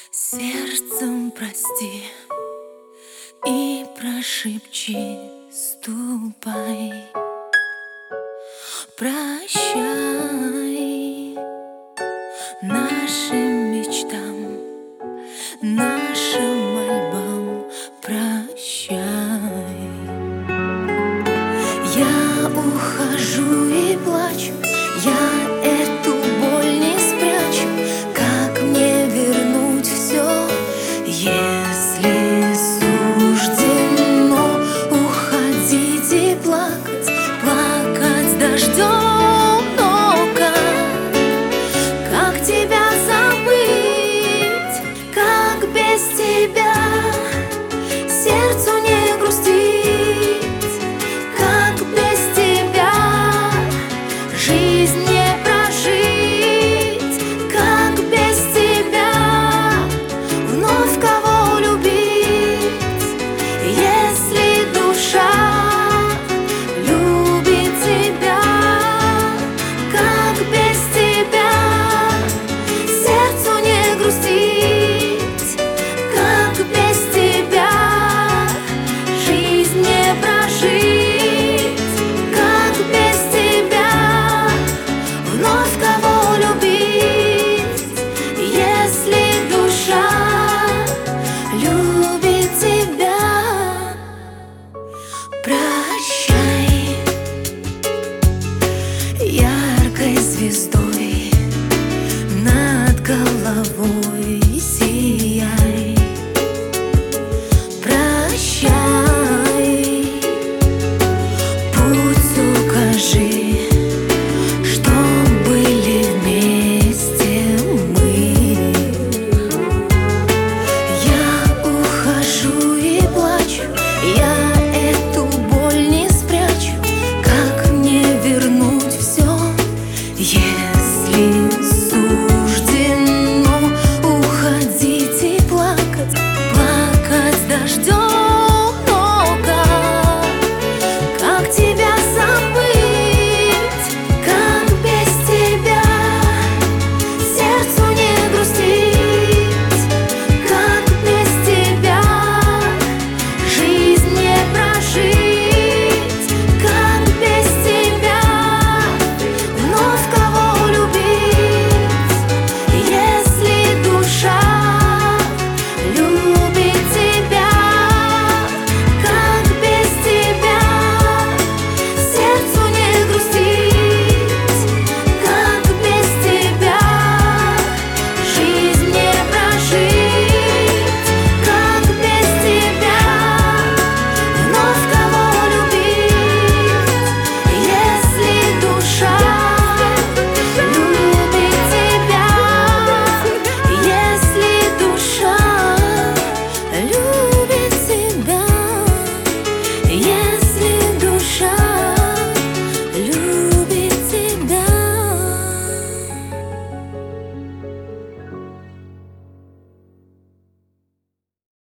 Сердцем прости и прошепчи, ступай, прощай нашим мечтам, нашим мольбам, прощай. Я ухожу и плачу, я эту боль не спрячу. Как мне вернуть все, если суждено уходить и плакать, плакать дождем? Но как тебя забыть, как без тебя сердцу не грустить, как без тебя жизнь не прожить, как без тебя вновь кого любить, если душа любит тебя, как без тебя сердцу не грустить, как без тебя жизнь не прожить, как без тебя вновь кого любить, если душа любит тебя. Прощай, яркой звездой над головой сияй. Прощай, путь укажи, что были вместе мы. Я ухожу и плачу, я эту боль не спрячу. Как мне вернуть все, если суждено уходить и плакать, плакать дождем? Но как тебя забыть, как без тебя сердцу не грустить, как без тебя жизнь не прожить, как без тебя вновь кого любить, если душа любит тебя, как без тебя сердцу не грустить, как без тебя жизнь не прожить, как без тебя вновь кого любить, если душа любит тебя, если душа любит тебя, если